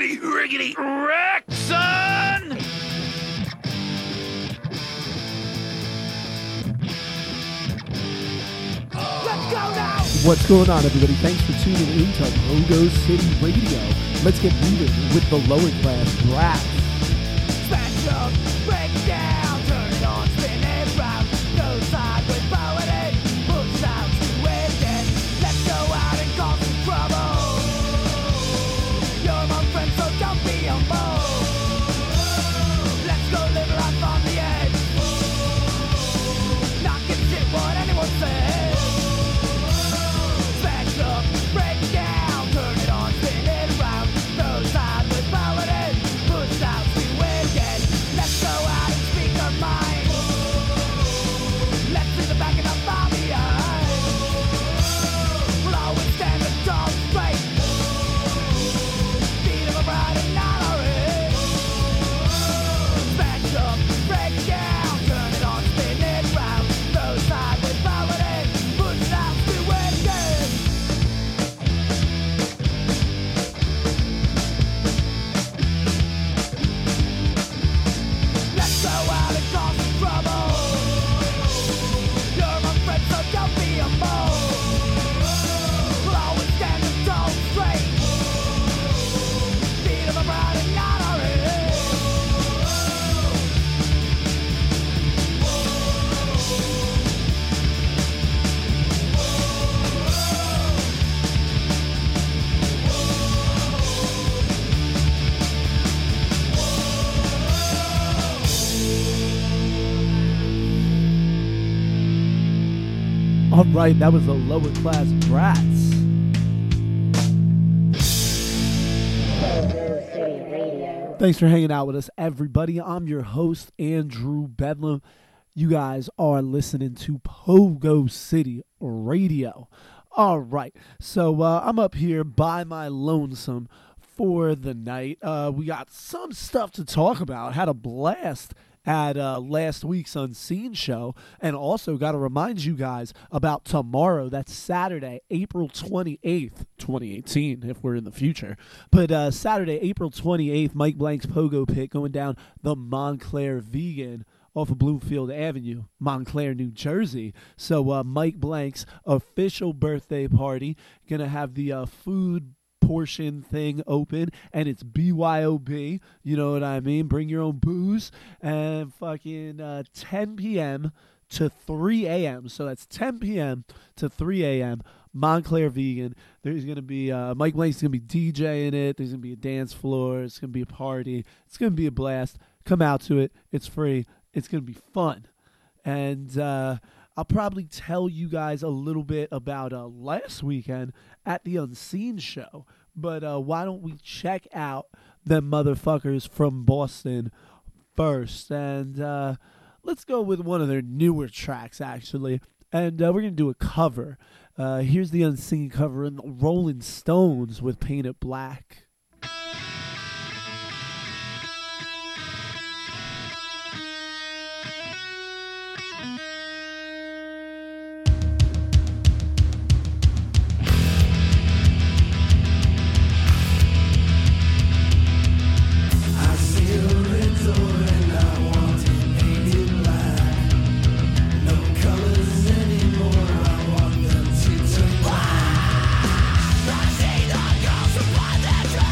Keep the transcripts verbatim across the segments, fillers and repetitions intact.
riggedy, riggedy, wreck, son! Let's go now! What's going on, everybody? Thanks for tuning in to Pogo City Radio. Let's get moving with the lower class rap. Smash up, break down, turn it on, spin it round. Go sideways, forward it, push out to it again. Let's go out and cause some trouble. You're my friend, so don't be a fool. Let's go live life on the edge. Not give a shit what anyone says. Smash up, break down, turn it on, spin it round. Go sideways, forward it, push out to it again. Let's go out and speak our mind. Let's see the back of the body eye. We'll always stand the tall straight. Feet of a bride and not our head. Smash up, break down, turn it on, spin it round. Go sideways, forward it, push out to it again. Let's go out and cause some trouble. You're my friend, so don't be a fool. We'll always stand and tall straight. Feet of a bride and not our head. All right, that was the lower class brats. Pogo City Radio. Thanks for hanging out with us, everybody. I'm your host, Andrew Bedlam. You guys are listening to Pogo City Radio. All right, so uh, I'm up here by my lonesome for the night. Uh, we got some stuff to talk about. Had a blast at uh, last week's Unseen show, and also got to remind you guys about tomorrow. That's Saturday, April twenty-eighth, twenty eighteen, if we're in the future. But uh, Saturday, April twenty-eighth, Mike Blank's Pogo Pit going down the Montclair Vegan off of Bloomfield Avenue, Montclair, New Jersey. So uh, Mike Blank's official birthday party, gonna have the uh, food portion thing open, and it's B Y O B, you know what I mean? Bring your own booze, and fucking uh, ten p.m. to three a.m. So that's ten p.m. to three a.m. Montclair Vegan. There's going to be, uh, Mike Blank's going to be DJing it. There's going to be a dance floor. It's going to be a party. It's going to be a blast. Come out to it. It's free. It's going to be fun. And uh, I'll probably tell you guys a little bit about uh, last weekend at the Unseen show. But uh, why don't we check out them motherfuckers from Boston first? And uh, let's go with one of their newer tracks, actually. And uh, we're going to do a cover. Uh, here's the Unseen cover in the Rolling Stones with Paint It Black. I see the girls who find their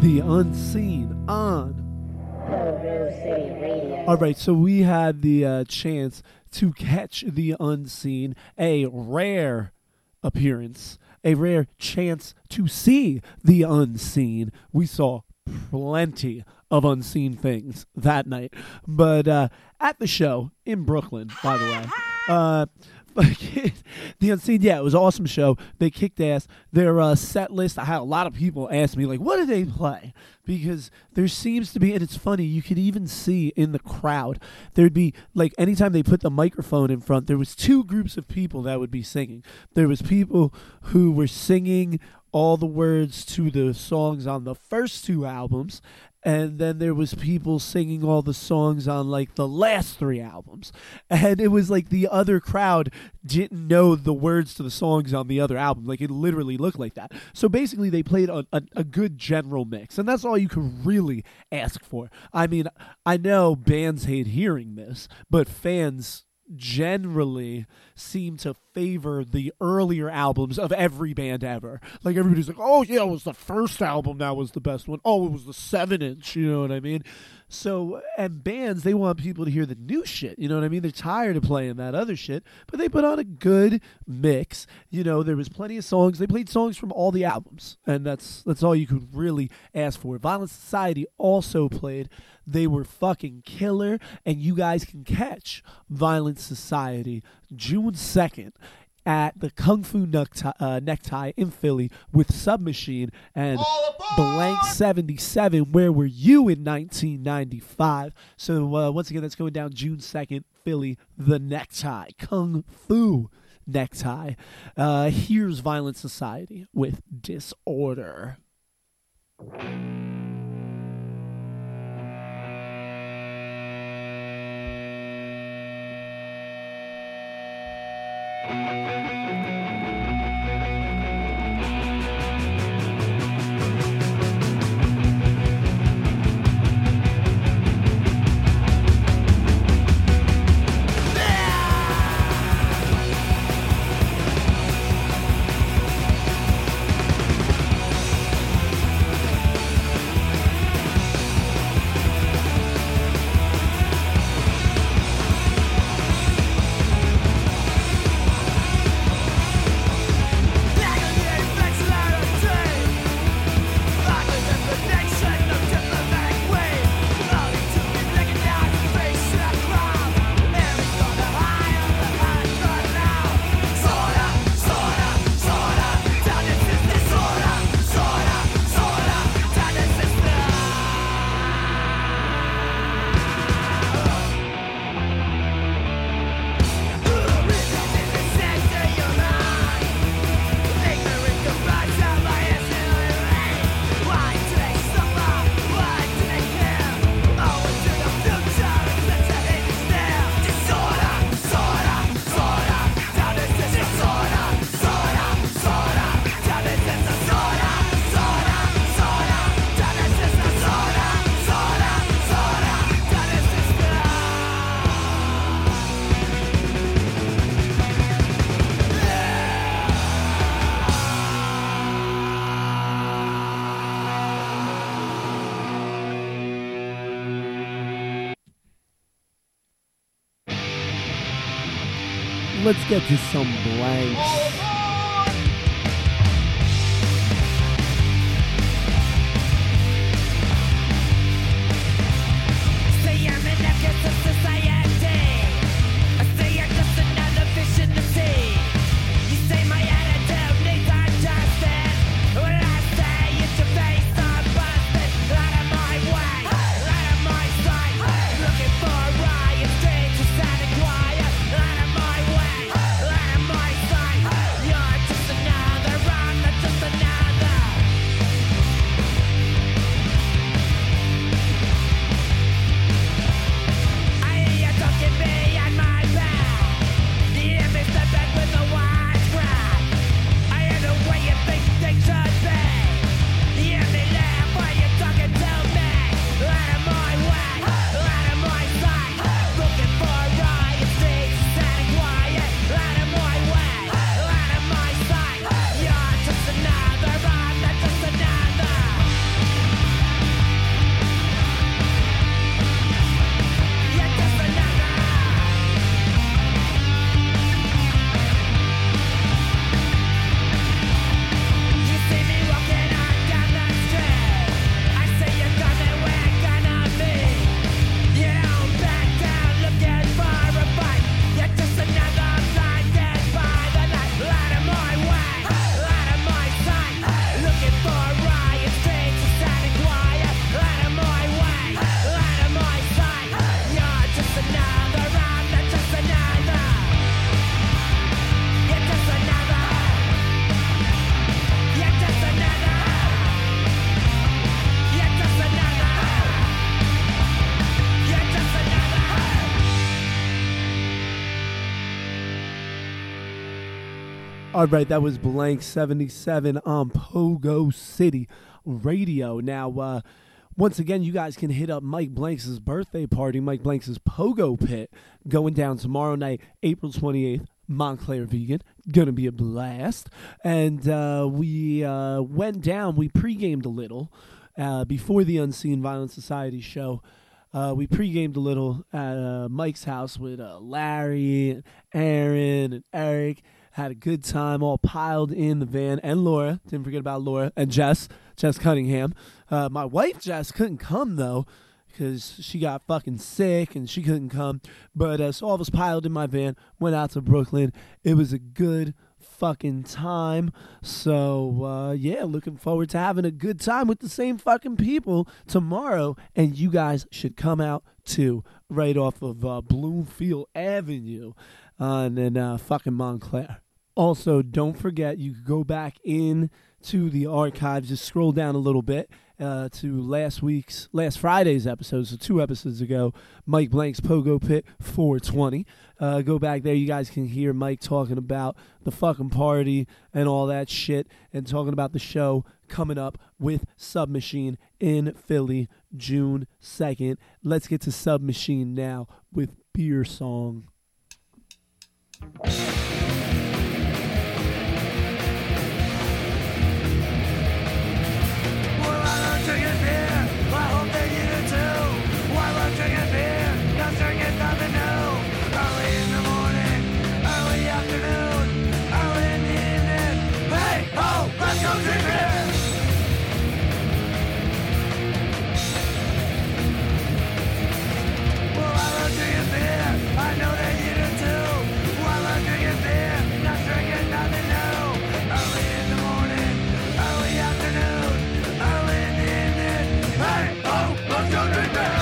The Unseen on Pogo City Radio. All right, so we had the uh, chance to catch The Unseen, a rare appearance, a rare chance to see The Unseen. We saw plenty of unseen things that night, but uh, at the show in Brooklyn, by the way, uh, The Unseen, yeah, it was an awesome show. They kicked ass. Their uh, set list, I had a lot of people ask me, like, what did they play? Because there seems to be, and it's funny, you could even see in the crowd, there'd be, like, anytime they put the microphone in front, there was two groups of people that would be singing. There was people who were singing all the words to the songs on the first two albums, and then there was people singing all the songs on, like, the last three albums. And it was like the other crowd didn't know the words to the songs on the other album. Like, it literally looked like that. So basically they played a, a, a good general mix, and that's all you could really ask for. I mean, I know bands hate hearing this, but fans generally seem to favor the earlier albums of every band ever. Like, everybody's like, oh yeah, it was the first album that was the best one. Oh, it was the seven inch, you know what I mean? So, and bands, they want people to hear the new shit, you know what I mean? They're tired of playing that other shit, but they put on a good mix. You know, there was plenty of songs. They played songs from all the albums, and that's that's all you could really ask for. Violent Society also played. They were fucking killer, and you guys can catch Violent Society June second at the Kung Fu Necktie, uh, necktie in Philly with Submachine and Blank seventy-seven. Where were you in nineteen ninety-five? So uh, once again, that's going down June second, Philly, the Necktie, Kung Fu Necktie. Uh, here's Violent Society with Disorder. Let's get to some blanks. All right, that was Blank seventy-seven on Pogo City Radio. Now, uh, once again, you guys can hit up Mike Blanks' birthday party, Mike Blanks' Pogo Pit, going down tomorrow night, April twenty-eighth, Montclair Vegan. Gonna be a blast. And uh, we uh, went down, we pre-gamed a little uh, before the Unseen Violent Society show. Uh, we pre-gamed a little at uh, Mike's house with uh, Larry, and Aaron, and Eric. Had a good time, all piled in the van. And Laura, didn't forget about Laura. And Jess, Jess Cunningham. Uh, my wife, Jess, couldn't come, though, because she got fucking sick and she couldn't come. But uh, so all of us piled in my van, went out to Brooklyn. It was a good fucking time. So, uh, yeah, looking forward to having a good time with the same fucking people tomorrow. And you guys should come out, too, right off of uh, Bloomfield Avenue on in uh, fucking Montclair. Also, don't forget, you can go back in to the archives, just scroll down a little bit uh, to last week's, last Friday's episode, so two episodes ago, Mike Blank's Pogo Pit four twenty. Uh, go back there, you guys can hear Mike talking about the fucking party and all that shit, and talking about the show coming up with Submachine in Philly, June second. Let's get to Submachine now with Beer Song. Drinking beer, I hope that you do too. While I'm drinking beer, I'm drinking nothing new. Early in the morning, early afternoon, early in the evening. Hey, ho, let's go drink beer. Well, I love drinking beer, I know that you do too. While I'm drinking beer, I'm drinking nothing new. Early in the morning, early afternoon, early in the evening. Hey, oh, let's go drink beer!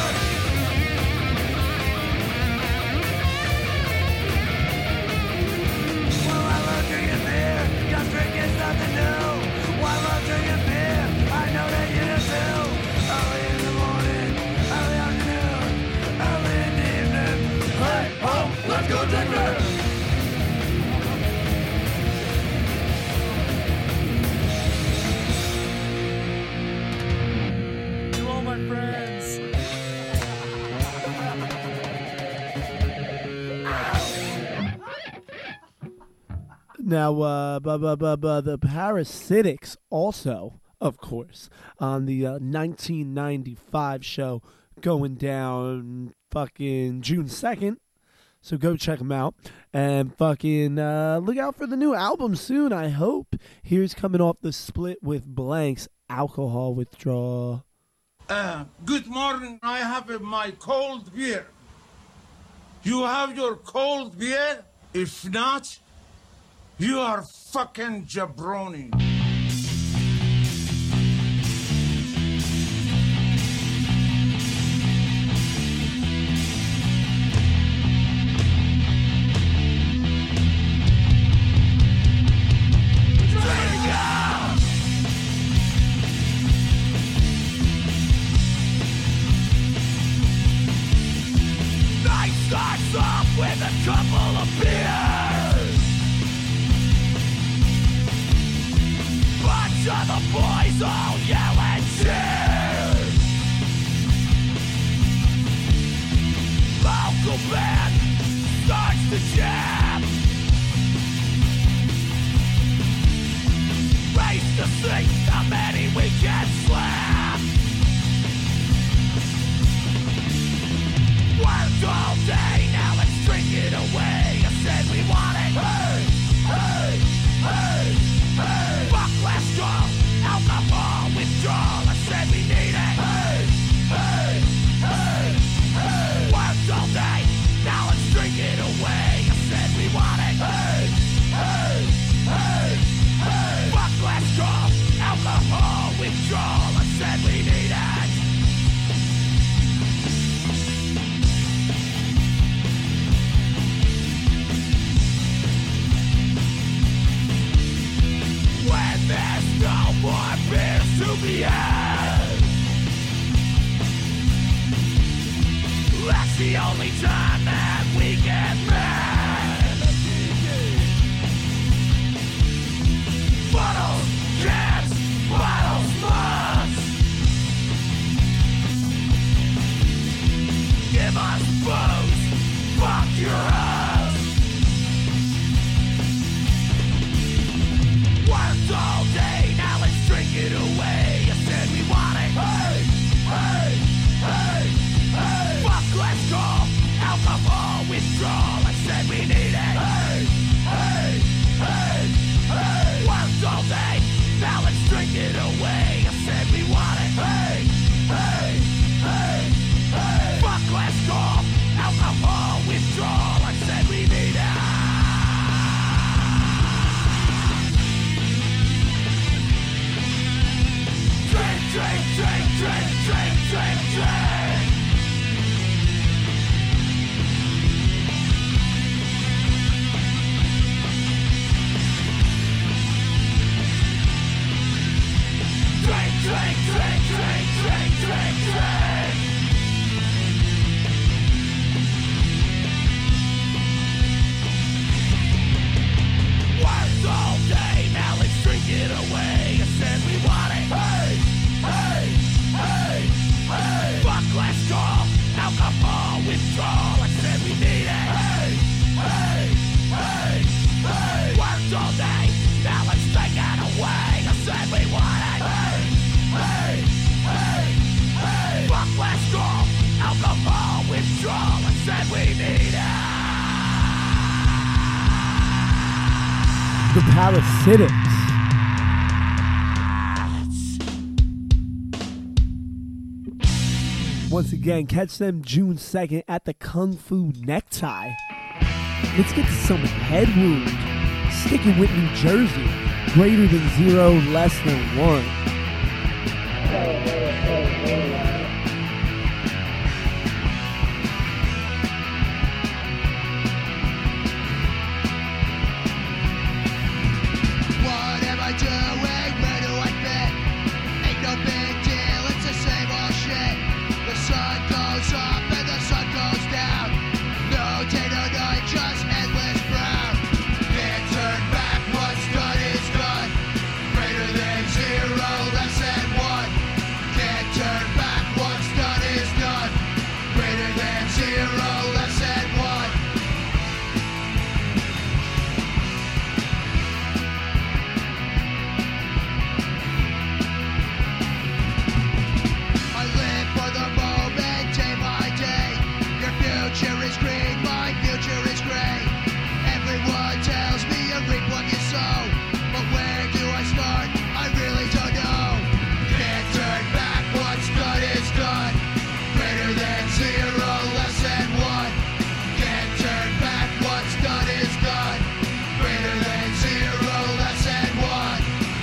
Well, I love drinking beer, 'cause drinking's nothing new. While I'm drinking beer, I know that you do too. Early in the morning, early afternoon, early in the evening. Hey, oh, let's go drink beer! To all my friends. Now, uh, bu- bu- bu- bu- the Parasitics also, of course, on the uh, nineteen ninety-five show going down fucking June second. So go check them out. And fucking uh, look out for the new album soon, I hope. Here's coming off the split with Blank's Alcohol Withdrawal. Uh, good morning. I have uh, my cold beer. You have your cold beer? If not, you are fucking jabroni. Night starts off with a couple of beers. Bunch of the boys all yell and cheer. Local band starts to jam. Race to see how many we can slam. Worked all day, now let's drink it away. I said we want it. Hey, hey, hey, hey. Fuck last call, alcohol withdrawal. I said we need it. Hey, hey, hey, hey. Worked all day, now let's drink it away. I said we want it. Hey, hey, hey, hey. Fuck last call, alcohol withdrawal. I said we need it. When there's no more beers to be had, that's the only time that we get mad. bottles, cans, bottles, mugs. Give us booze, fuck your house. Worked all day, now let's drink it away. You said we want it. Hey, hey, hey, hey. Fuck, let's go. Alcohol withdrawal. I said we need it. Hey, hey, hey, hey. Worked all day, now let's drink it away. I said we want it. Hey, hey, hey, hey. Fuck, let's go. Alcohol withdrawal. I said we need it. Drink, drink, drink, drink, drink, drink, drink. Drink, drink, drink, drink, drink, drink, drink. Worked all day, now let's drink it away. I said we want it. Hey, hey, hey, hey. Fuck, let's go. Alcohol withdrawal. I said we need it. Hey, hey, hey, hey. Worked all day, now let's drink it away. I said we want it. Hey, hey, hey, hey. Fuck, let's go. Alcohol withdrawal. I said we need it. The Parasitics. Once again, catch them June second at the Kung Fu Necktie. Let's get to some Head Wound. Sticking with New Jersey. Greater than zero, less than one. What am I doing? Where do I fit? Ain't no big deal, it's the same old shit. The sun goes up and the sun goes down. No day, no night, just endless brown. Can't turn back, what's done is done. Greater than zero, less than one. Can't turn back, what's done is done. Greater than zero, less than one. I live for the moment, day by day. Your future is green, my future is gray. Everyone tells me you reap what you sow, but where do I start? I really don't know. Can't turn back, what's done is done. Greater than zero, less than one. Can't turn back, what's done is done. Greater than zero, less than one.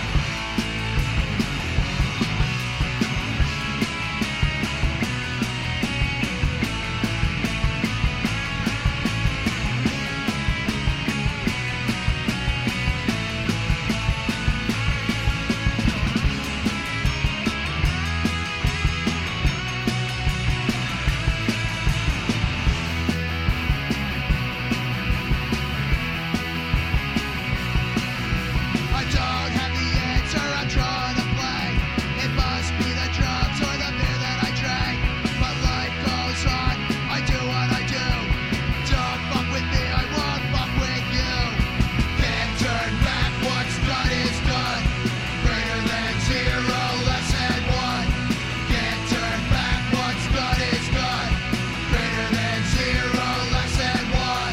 I don't have the answer, I'm trying to play. It must be the drugs or the beer that I drank. But life goes on, I do what I do. Don't fuck with me, I won't fuck with you. Can't turn back, what's done is done. Greater than zero, less than one. Can't turn back, what's done is done. Greater than zero, less than one.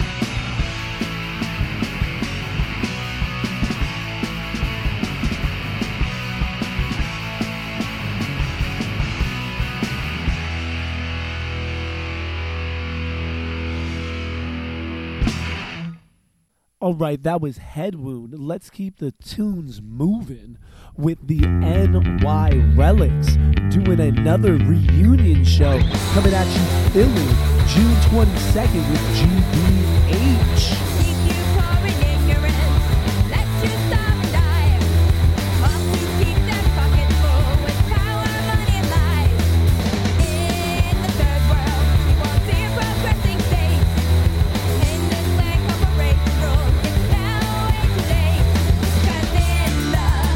All right, that was Head Wound. Let's keep the tunes moving with the N Y Relics doing another reunion show coming at you Philly, June twenty-second with G B H. Keep you poor and ignorant, let you starve and die. All to keep their pockets full with power, money, and lies. In the third world, we won't see a progressing state. In this land, corporation rules, it's now way too late. 'Cause in the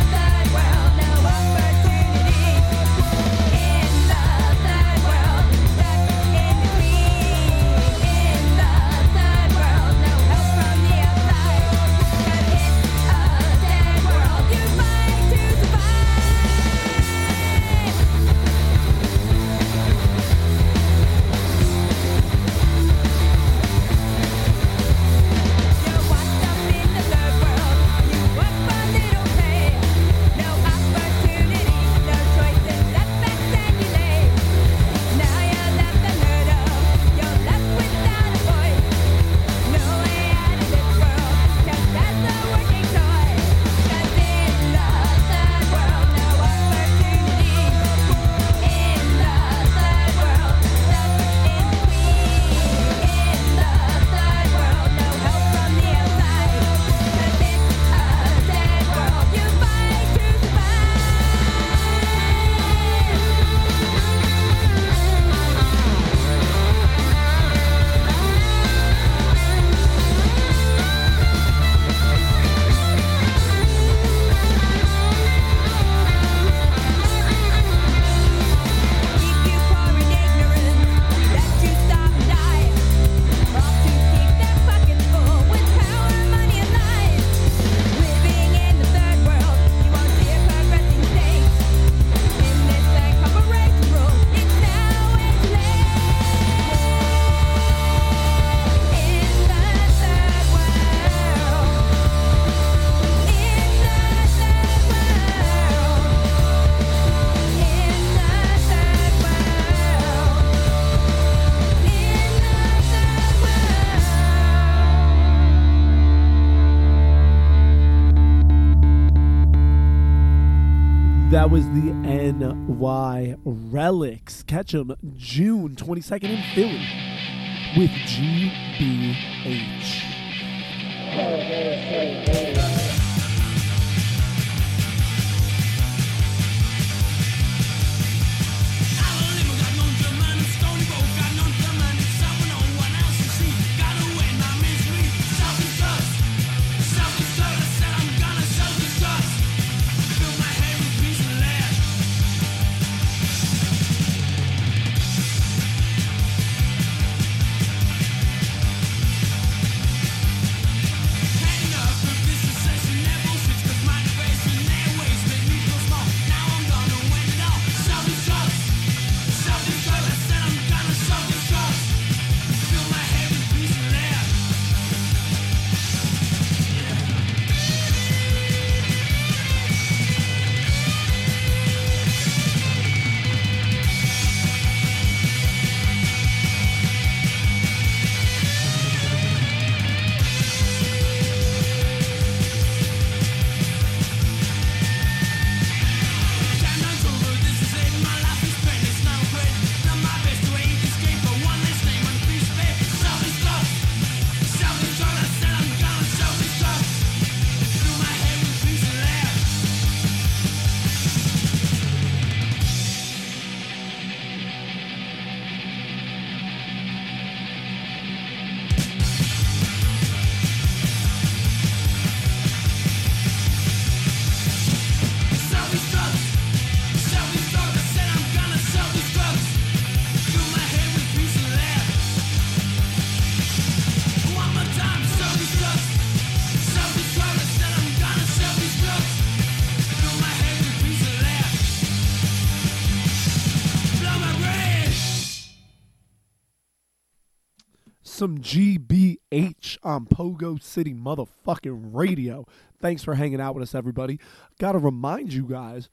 That was the N Y Relics. Catch them June twenty-second in Philly with G B H. Some G B H on Pogo City motherfucking radio. Thanks for hanging out with us, everybody. Gotta remind you guys,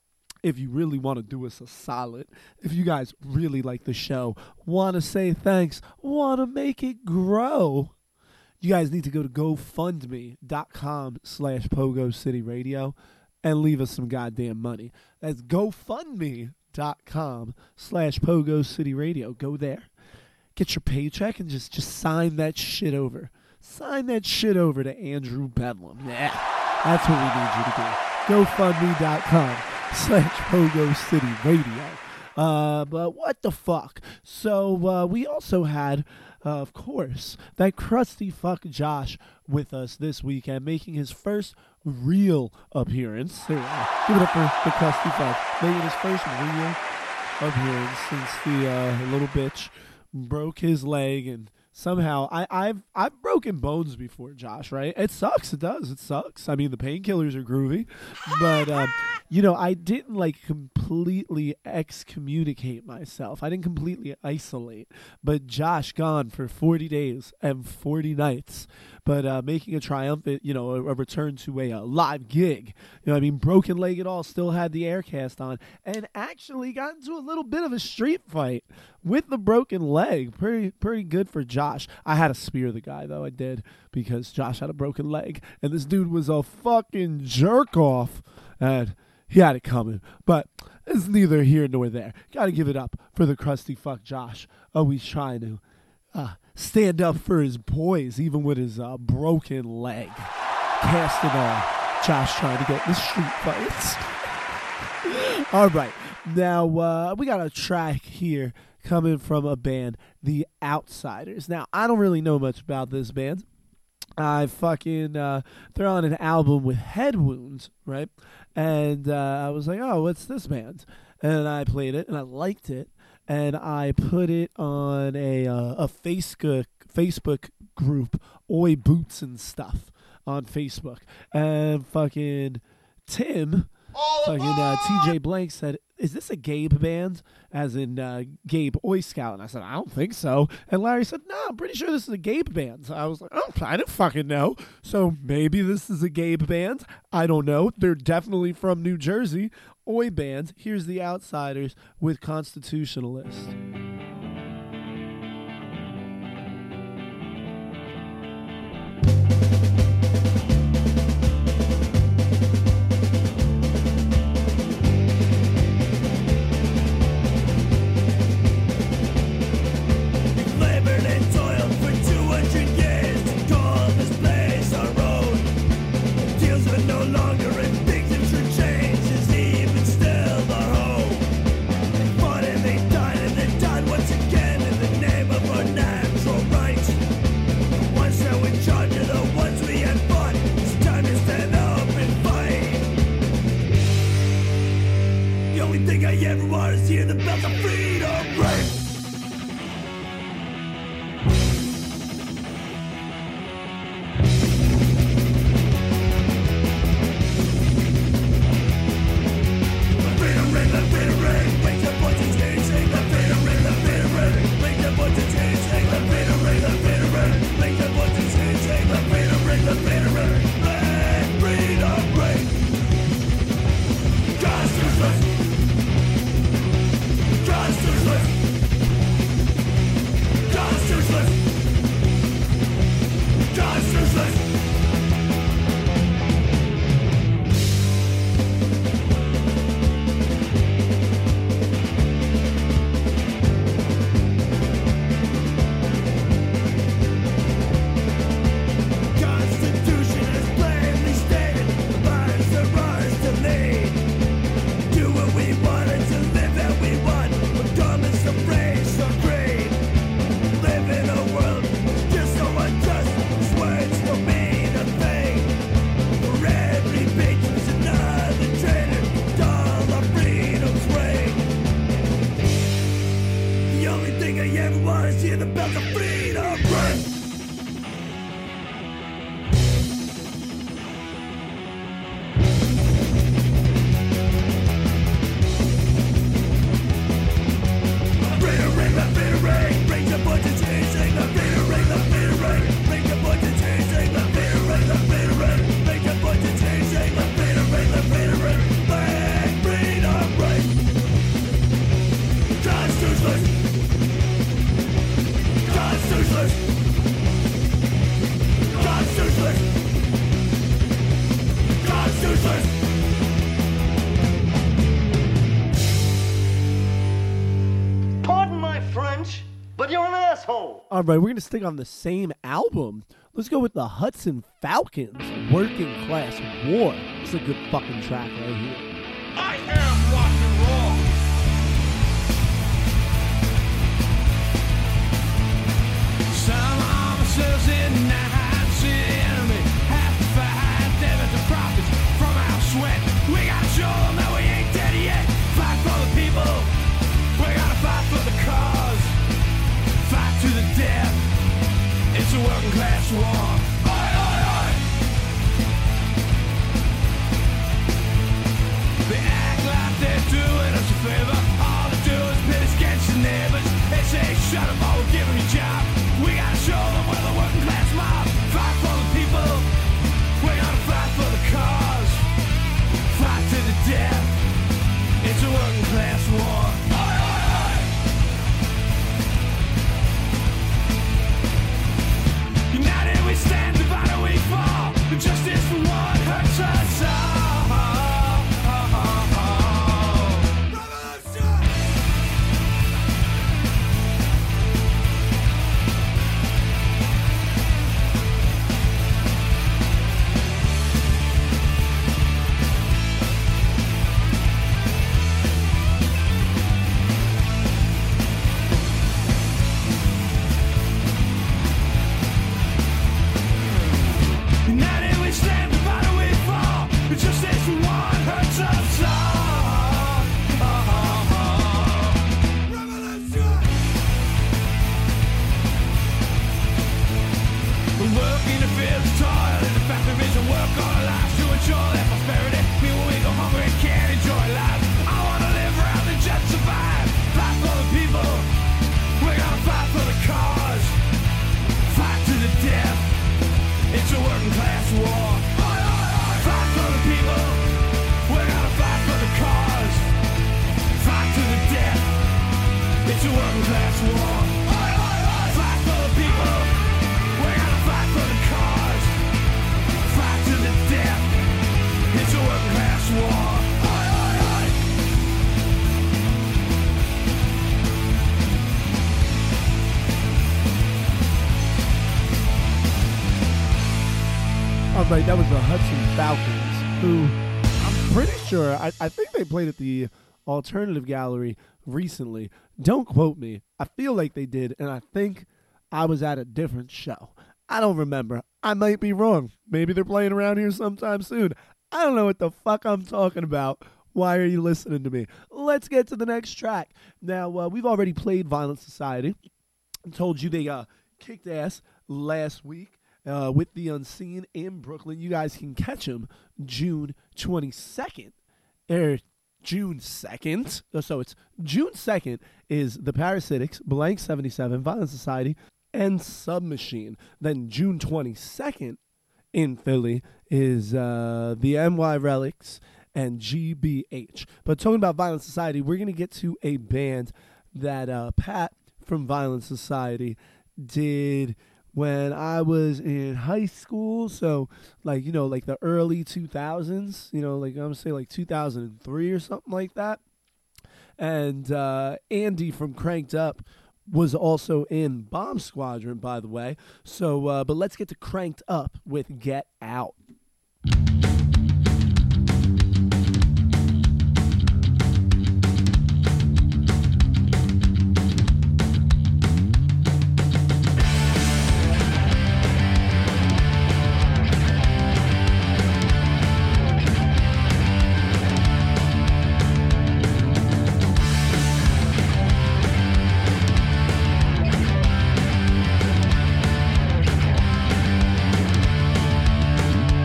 if you really want to do us a solid, if you guys really like the show, want to say thanks, want to make it grow, you guys need to go to GoFundMe.com slash Pogo City Radio and leave us some goddamn money. That's GoFundMe.com slash Pogo City Radio. Go there. Get your paycheck and just, just sign that shit over. Sign that shit over to Andrew Bedlam. Yeah, that's what we need you to do. GoFundMe.com slash Pogo City Radio. Uh, but what the fuck? So uh, we also had, uh, of course, that crusty fuck Josh with us this weekend, making his first real appearance. There we are. Give it up for the crusty fuck. Making his first real appearance since the uh, little bitch broke his leg, and somehow I, I've I've broken bones before, Josh, right? It sucks. It does. It sucks. I mean, the painkillers are groovy, but um, you know, I didn't like completely excommunicate myself. I didn't completely isolate. But Josh gone for forty days and forty nights, but uh, making a triumphant, you know, a, a return to a, a live gig. You know, I mean, broken leg and all, still had the air cast on, and actually got into a little bit of a street fight with the broken leg. Pretty pretty good for Josh. I had to spear the guy, though. I did, because Josh had a broken leg, and this dude was a fucking jerk off, and he had it coming. But it's neither here nor there. Got to give it up for the crusty fuck Josh. Always trying to uh, stand up for his boys, even with his uh, broken leg. Cast it all. Josh trying to get the street fights. All right. Now, uh, we got a track here coming from a band, The Outsiders. Now, I don't really know much about this band. I fucking, uh, they're on an album with Head Wounds, right? And uh, I was like, oh, what's this band? And I played it, and I liked it. And I put it on a uh, a Facebook Facebook group, Oi Boots and Stuff, on Facebook. And fucking Tim, fucking uh, T J Blank said, is this a Gabe band? As in uh, Gabe Oi Scout. And I said, I don't think so. And Larry said, no, I'm pretty sure this is a Gabe band. So I was like, oh, I didn't fucking know. So maybe this is a Gabe band. I don't know. They're definitely from New Jersey. Oi band. Here's The Outsiders with Constitutionalist. Thank go. All right, we're going to stick on the same album. Let's go with the Hudson Falcons, Working Class War. It's a good fucking track right here. I am rock and roll. Some officers in the night see the enemy have to fight, debit the profits from our sweat. We gotta show them that we ain't dead yet. Fight for the people. We gotta fight for the cause. Fight to the death. It's a working class war. Oi, oi, oi. They act like they're doing us a favor. All they do is pit us against your neighbors. They say shut up or we'll give them your job. We gotta show them we're the working class mob. Fight for the people. We're gonna fight for the cause. Fight to the death. It's a working class war. Oi, oi, oi. United we stand, divided we fall. The justice for one hurts us all. Revolution! United we stand, divided we fall. The justice for one hurts us all. Revolution! The work in the fields, toil in the factories, and work all our lives to ensure their prosperity. Meanwhile we go hungry and can't enjoy life. I wanna live around and just survive. Fight for the people. We're gonna fight for the cause. Fight to the death. It's a working class war. Fight for the people. We're gonna fight for the cause. Fight to the death. It's a working class war. Fight for the people. We're gonna fight for the cause. Fight to the death. It's a working class war. All right, that was the Hudson Falcons, who I'm pretty sure, I, I think they played at the Alternative Gallery recently. Don't quote me. I feel like they did, and I think I was at a different show. I don't remember. I might be wrong. Maybe they're playing around here sometime soon. I don't know what the fuck I'm talking about. Why are you listening to me? Let's get to the next track. Now, uh, we've already played Violent Society. I told you they uh, kicked ass last week. Uh, with The Unseen in Brooklyn. You guys can catch them June twenty-second. Er, June second. So it's June second is The Parasitics, Blank seventy-seven, Violent Society, and Submachine. Then June twenty-second in Philly is uh, the N Y Relics and G B H. But talking about Violent Society, we're going to get to a band that uh, Pat from Violent Society did when I was in high school. So, like, you know, like the early two thousands, you know, like I'm going to say like two thousand three or something like that. And uh, Andy from Cranked Up was also in Bomb Squadron, by the way. So, uh, but let's get to Cranked Up with Get Out. Get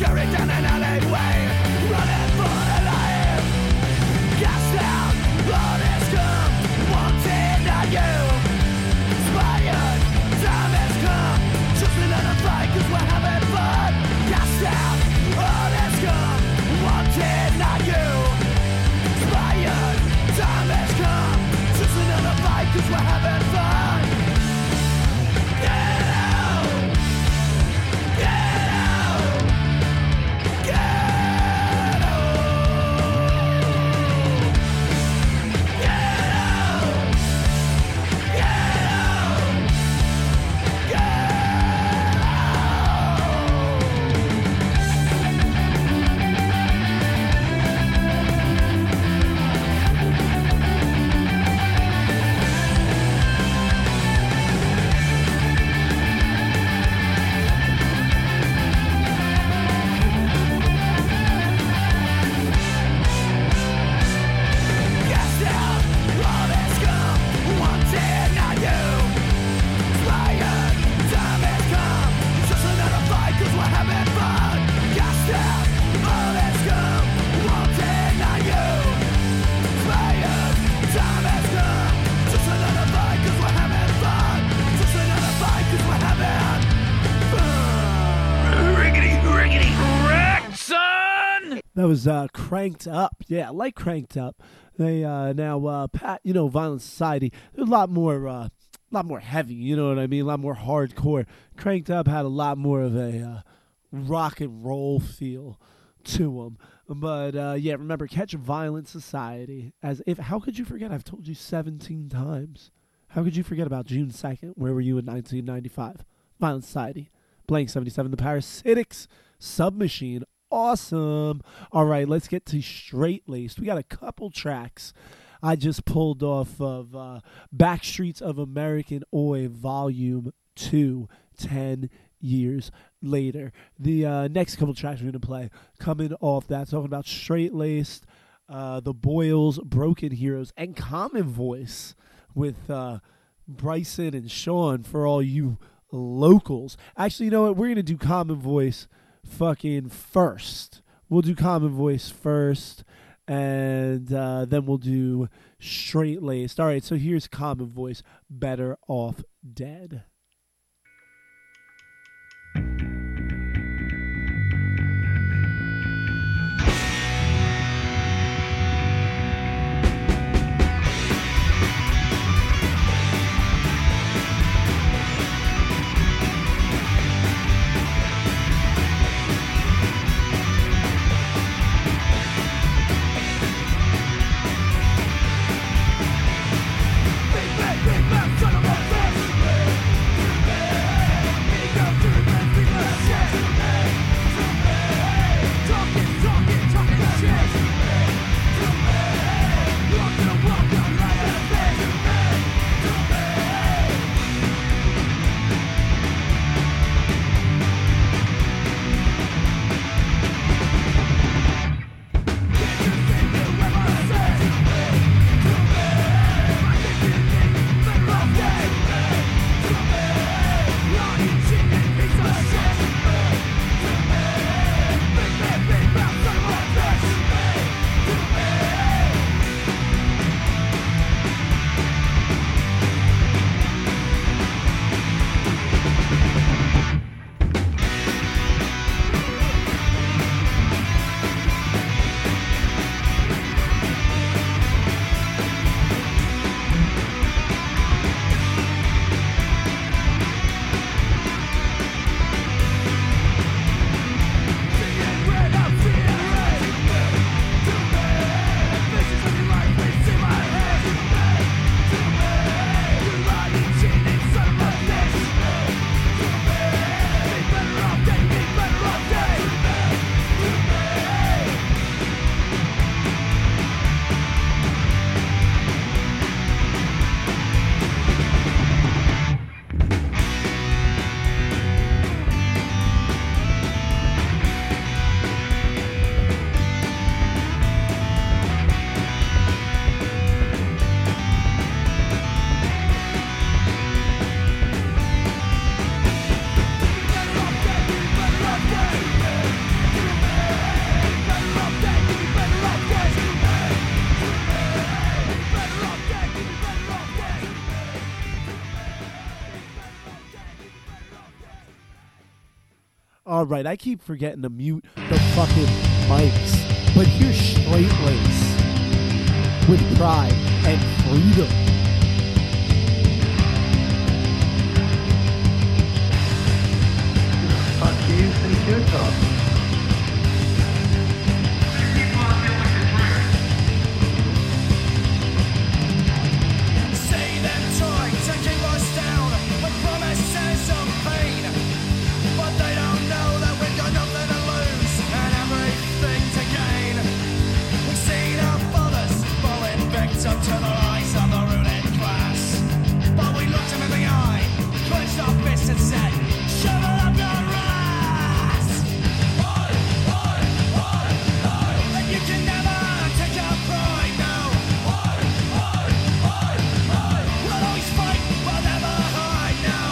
scurry down an alleyway, running for their life. Cast out, all this scum, wanting on you. Inspired, time has come, just another fight 'cause we're having fun. Cast out, all this scum, wanting on you. Inspired, time has come, just another fight 'cause we're having fun. Get out, get out, get out, get out, get out, get Cast out, all this scum, wanting on you. Inspired, time has come, just another fight 'cause we're having fun. Cast out, all this scum, wanting on you. Inspired, time has come, just another fight 'cause we're having fun. Just another fight 'cause we're having fun. Riggedy, riggedy, wrecked, son! That was uh, Cranked Up. Yeah, I like Cranked Up. They uh, now uh, Pat, you know, Violent Society. They're a lot more, uh, lot more heavy. You know what I mean? A lot more hardcore. Cranked Up had a lot more of a uh, rock and roll feel to them. But uh, yeah, remember, catch Violent Society. As if, how could you forget? I've told you seventeen times. How could you forget about June second? Where were you in nineteen ninety-five? Violent Society. Blank seventy-seven, the Parasitics, Submachine. Awesome. All right, let's get to Straight Laced. We got a couple tracks I just pulled off of uh, Backstreets of American Oi Volume two, ten years later. The uh, next couple tracks we're going to play coming off that, talking about Straight Laced, uh, The Boyles, Broken Heroes, and Common Voice with uh, Bryson and Sean for all you locals. Actually, you know what? We're going to do Common Voice fucking first. We'll do Common Voice first, and uh, then we'll do Straight Laced. All right, so here's Common Voice, Better Off Dead. Big bang, big bang, son of a bitch. All right, I keep forgetting to mute the fucking mics. But here's Straight Lace with Pride and Freedom. Fuck you, think you're talking. See them trying to keep us down with promises of pain, but they don't know that we've got nothing to lose and everything to gain. We've seen our fathers falling victim to the rise of the ruling class, but we looked them in the eye, clenched our fists and said, "Shovel up your ass!" And you can never take our pride, no. We'll always fight, we'll never hide, no.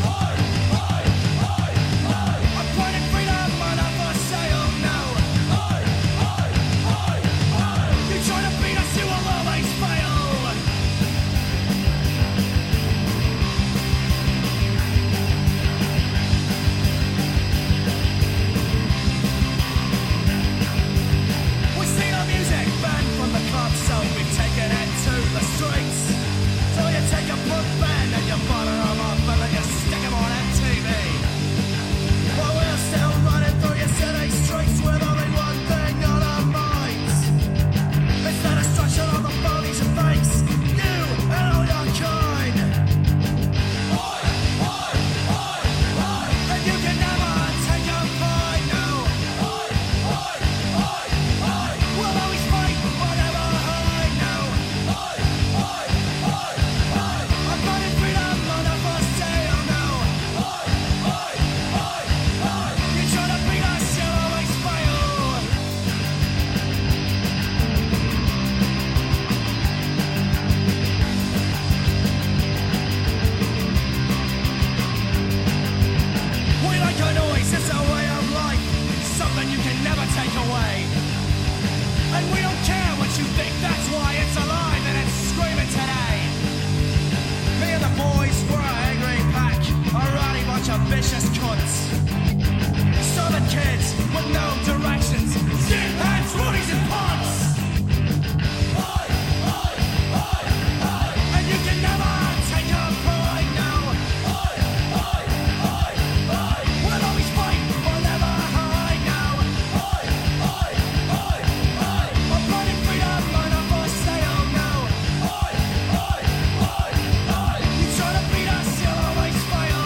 Our pride and freedom are not for sale, no. You try to beat us, you will always fail. We've seen our music banned from the club, so we've taken it to the streets. So you take a book band and you butter them up and then you stick them on M T V. While we're still running through your city streets with only one thing on our minds. It's the destruction of the phonies and fakes, you and all your kind. And you can never take our pride, no. We'll always fight, we'll never hide, no. Our pride and freedom are not for sale, no. You try to beat us, you'll always fail. We like our noise, it's our way of life, something you can never take away. And we don't care what you think, that's why it's alive and it's screaming today. Me and the boys, we're an angry pack, a rowdy bunch of vicious cunts. Southern kids with no directions, skinheads, roadies and punks. And you can never take our pride, no. We'll always fight, we'll never hide, no. Our pride and freedom are not for sale, no. You try to beat us, you'll always fail.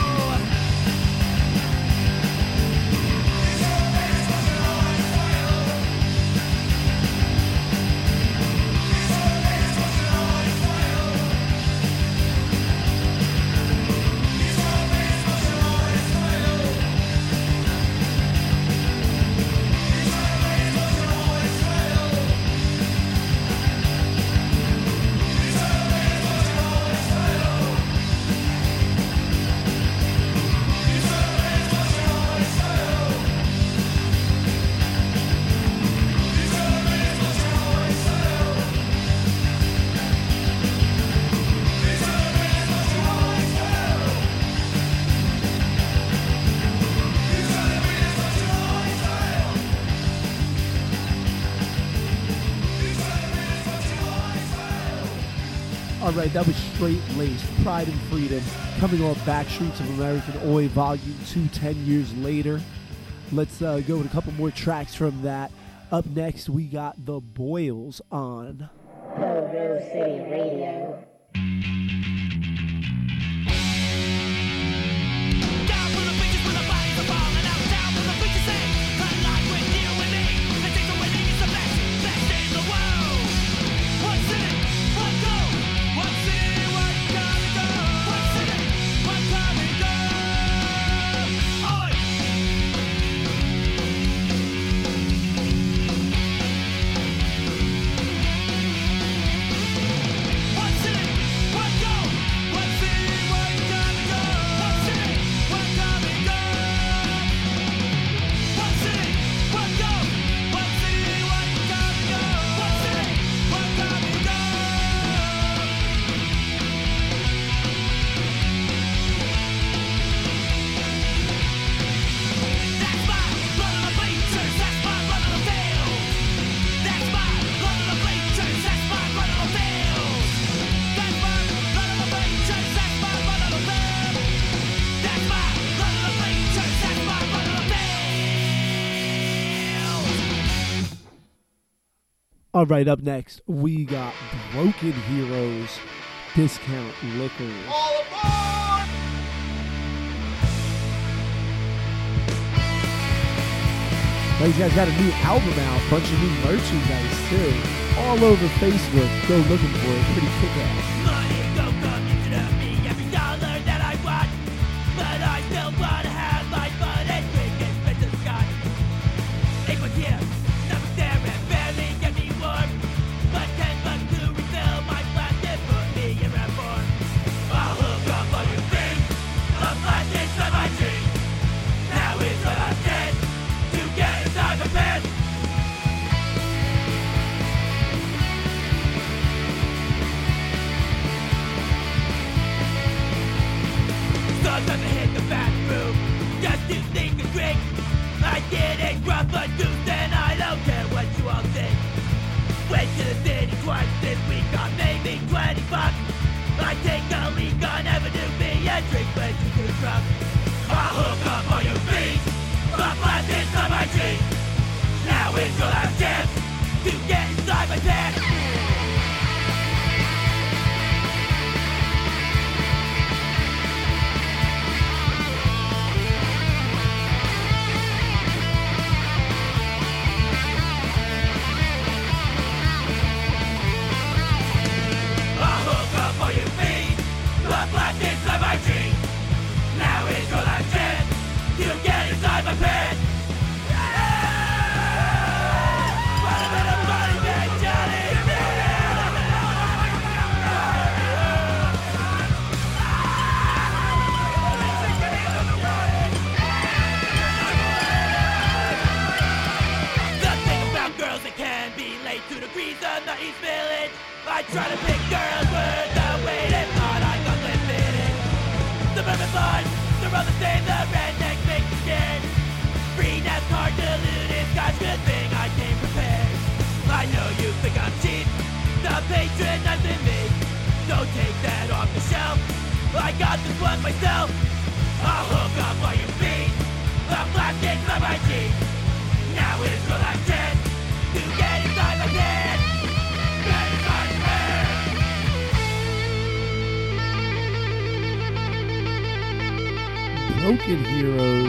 All right, that was Straight Lace, Pride and Freedom, coming off Backstreets of American Oi, Volume two, ten years later. Let's uh, go with a couple more tracks from that. Up next, we got The Boyles on Pogo City Radio. Down for the bitches when the bodies are falling out. Down for the bitches say, unlike with you and me. The things that winning is the best, best in the world. One city, one goal. One city, one come and go. One city, one come and go. Oi! One city, All right, up next, we got Broken Heroes Discount Liquors. All aboard! Now, these guys got a new album out, bunch of new merchandise too. All over Facebook. Go looking for it. Pretty kick-ass. Money don't come into me every dollar that I want, but I still wanna have my fun and drink expensive scotch. It was here, never there, and barely get me warm. But ten bucks to refill my plastic put me in rap form. I'll hook up all your things, a plastic inside my jeans. Now is what I'm dead to get inside my pants. Sometimes I hit the bathroom just to think and drink. I did a rough a deuce and I don't care what you all think. Went to the city twice this week on maybe twenty bucks. I take a leak on Avenue B and drink places to the truck. I'll hook up all your feet, the plastics on my jeans. Now it's your last chance to get inside my pants. I'll hook up all your feet, the plastics on my jeans. Now is your last chance to get inside my pants. What a bit of money, Big Johnny! The thing about girls, they can be late to the breeze of the East Village. I try to pick girls worth the wait and thought I got limited. The Suburban boys, they're all the same, the redneck make me scared. Free NASCAR deluded, gosh, good thing I came prepared. I know you think I'm cheap, the patronizing me. Don't take that off the shelf, I got this one myself. I'll hook up all your feet, the plastics of my jeans. Now is your last chance to get inside my head. Get inside my head. Broken Heroes.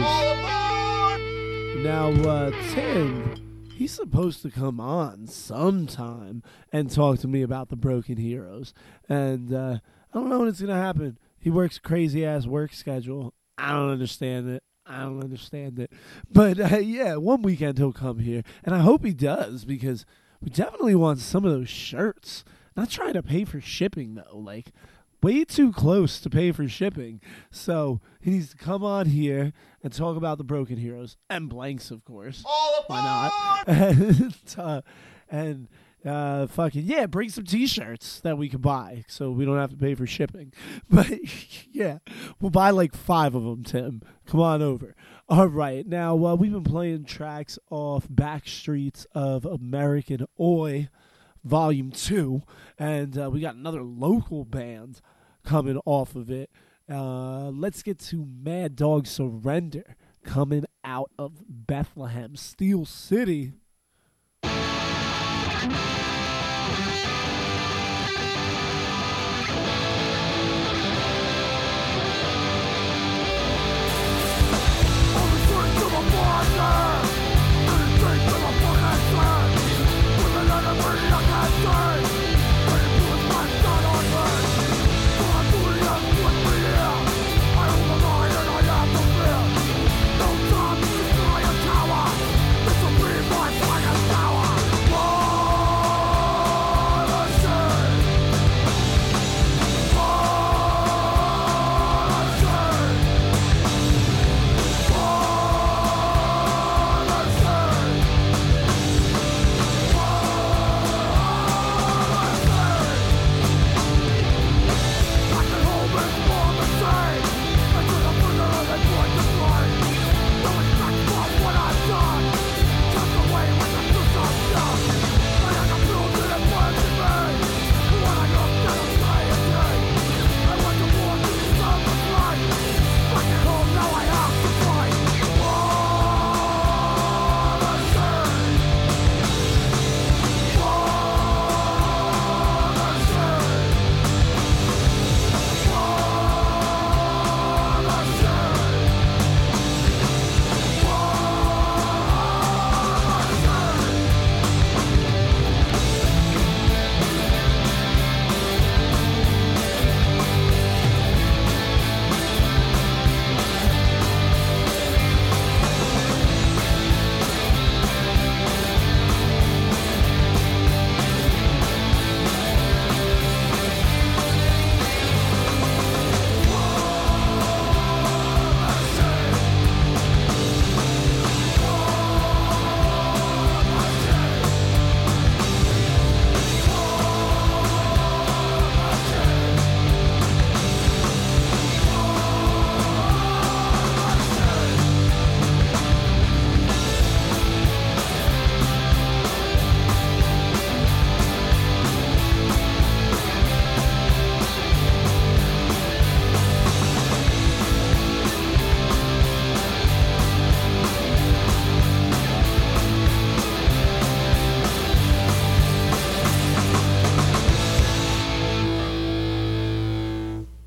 Now, uh, Tim, he's supposed to come on sometime and talk to me about the Broken Heroes. And uh, I don't know when it's going to happen. He works a crazy-ass work schedule. I don't understand it. I don't understand it. But, uh, yeah, one weekend he'll come here. And I hope he does, because we definitely want some of those shirts. Not trying to pay for shipping, though. Like, way too close to pay for shipping. So he needs to come on here and talk about the Broken Heroes. And blanks, of course. Why not? And, uh, and uh, fucking, yeah, bring some T-shirts that we can buy so we don't have to pay for shipping. But, yeah, we'll buy like five of them, Tim. Come on over. All right. Now, uh, we've been playing tracks off Backstreets of American Oi, Volume two, and uh, we got another local band coming off of it. Uh, let's get to Mad Dog Surrender, coming out of Bethlehem, Steel City. Tower, this will be my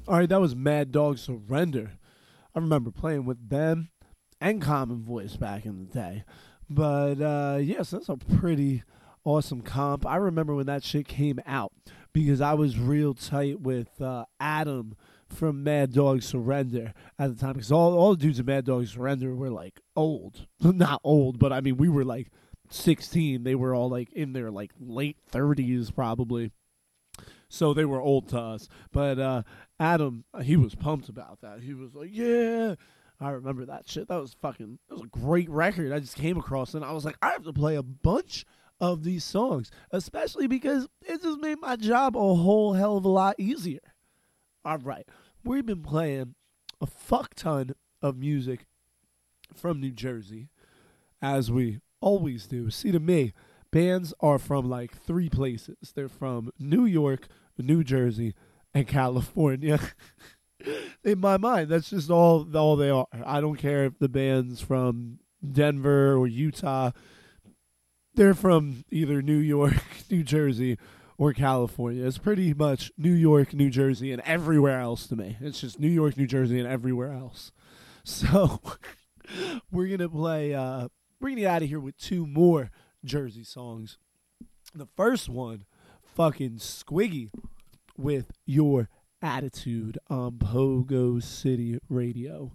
All right, that was Mad Dog Surrender. I remember playing with them and Common Voice back in the day. But, uh, yes, that's a pretty awesome comp. I remember when that shit came out because I was real tight with uh, Adam from Mad Dog Surrender at the time. Because all, all the dudes in Mad Dog Surrender were, like, old. Not old, but, I mean, we were, like, sixteen. They were all, like, in their, like, late thirties probably. So they were old to us. But uh, Adam, he was pumped about that. He was like, yeah. I remember that shit. That was fucking, that was a great record. I just came across it, and I was like, I have to play a bunch of these songs, especially because it just made my job a whole hell of a lot easier. All right. We've been playing a fuck ton of music from New Jersey, as we always do. See, to me, bands are from like three places. They're from New York, New Jersey, and California. In my mind, that's just all all they are. I don't care if the band's from Denver or Utah. They're from either New York, New Jersey, or California. It's pretty much New York, New Jersey, and everywhere else to me. It's just New York, New Jersey, and everywhere else. So we're gonna play. Uh, we're gonna get out of here with two more Jersey songs. The first one, fucking Squiggy with Your Attitude on Pogo City Radio.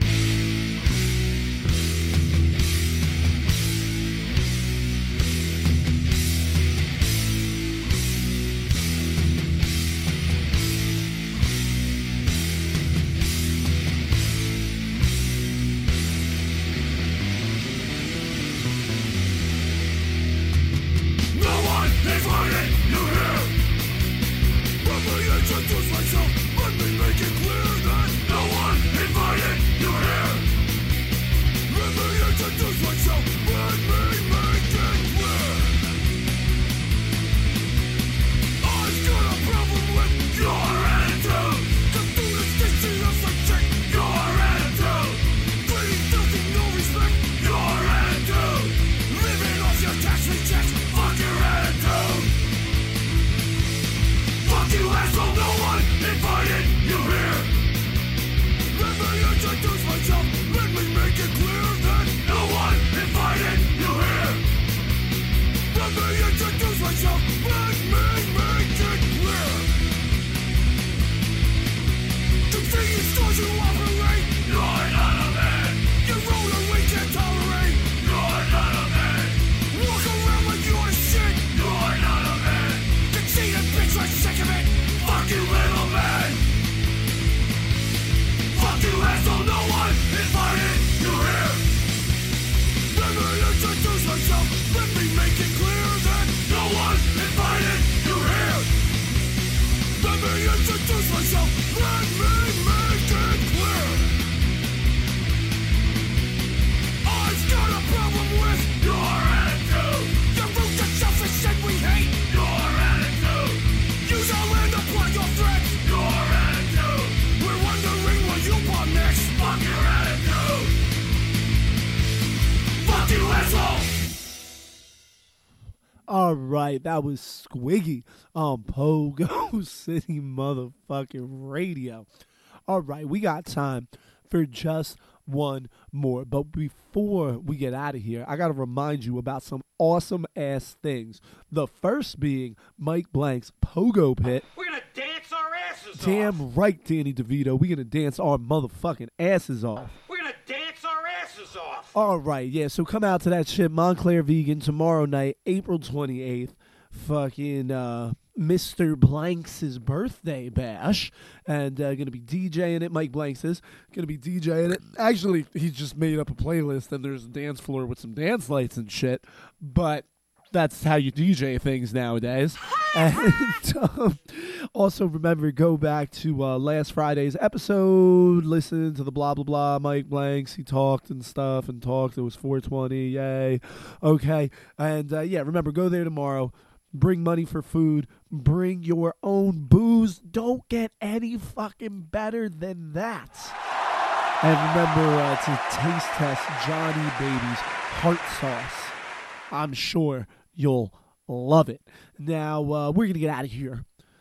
Introduce myself, let me make it clear that no one invited you here. Let me introduce myself, let me make it clear. I've got a problem with your attitude. The food is tasty as a chick. Your attitude. Greedy, filthy, no respect. Your attitude. Living off your tax rejects. Fuck your attitude. Fuck you, asshole, no one invited you here. Let me introduce myself, let me make it clear that no one invited you here. Let me introduce myself, let me make it clear. Convenience stores you operate. You're not a man. You roll and we can't tolerate. You're not a man. Walk around like you're shit. You're not a man. Conceited bitch, I'm sick of it. Fuck you, little man. Fuck you, asshole, no one invited you here. Let me introduce myself, let me make it clear that no one invited you here. Let me introduce myself, let me make it clear. I've got a problem with your attitude. You're rude and selfish and we hate your attitude. Use our land to plug your threats. Your attitude. We're wondering what you want next. Fuck your attitude. Fuck you, asshole. All right, that was Squiggy on Pogo City motherfucking radio. All right, we got time for just one more. But before we get out of here, I got to remind you about some awesome ass things. The first being Mike Blank's Pogo Pit. We're gonna dance our asses off. Damn right, Danny DeVito. We're going to dance our motherfucking asses off. We're gonna dance our asses off. All right, yeah, so come out to that shit, Montclair Vegan, tomorrow night, April twenty-eighth. Fucking uh, Mister Blanks' birthday bash. And uh, going to be DJing it. Mike Blanks is going to be DJing it. Actually, he just made up a playlist, and there's a dance floor with some dance lights and shit. But that's how you D J things nowadays. And um, also remember, go back to uh, last Friday's episode, listen to the blah blah blah Mike Blanks. He talked and stuff and talked. It was four twenty, yay. Okay, and uh, yeah, remember, go there tomorrow. Bring money for food. Bring your own booze. Don't get any fucking better than that. And remember uh, to taste test Johnny Baby's heart sauce. I'm sure you'll love it. Now, uh, we're going to get out of here.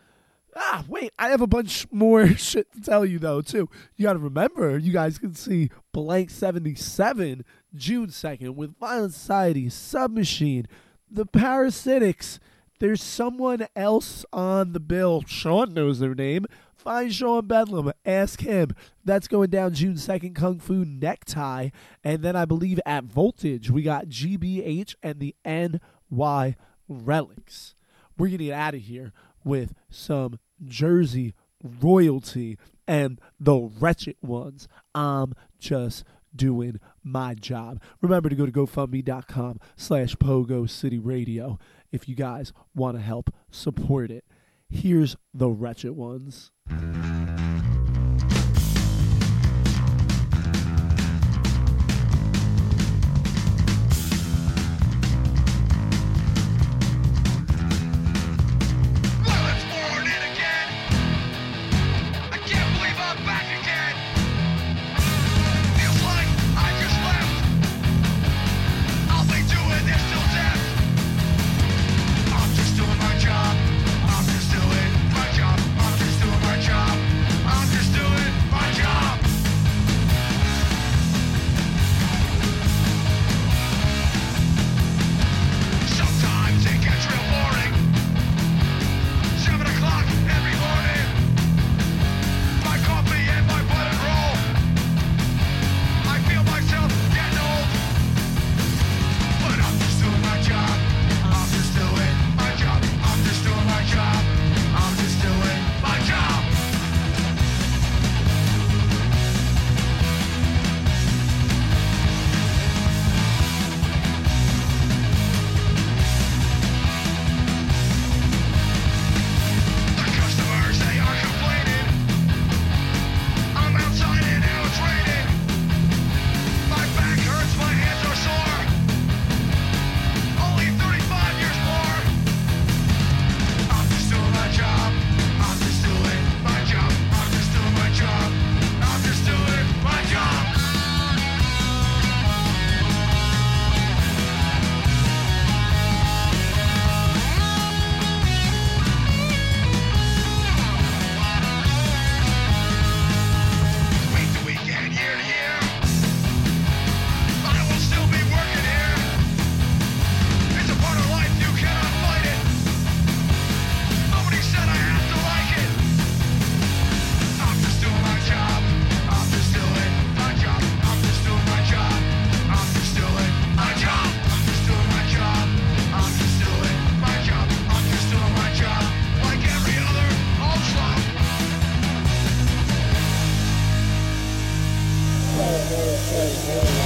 Ah, wait, I have a bunch more shit to tell you, though, too. You got to remember, you guys can see Blank seventy-seven June second with Violent Society, Submachine, The Parasitics. There's someone else on the bill. Sean knows their name. Find Sean Bedlam. Ask him. That's going down June second, Kung Fu Necktie. And then I believe at Voltage, we got G B H and the N Y Relics. We're going to get out of here with some Jersey royalty and the Wretched Ones. I'm just doing my job. Remember to go to GoFundMe.com slash Pogo City Radio if you guys want to help support it. Here's the Wretched Ones. Pogo City Radio.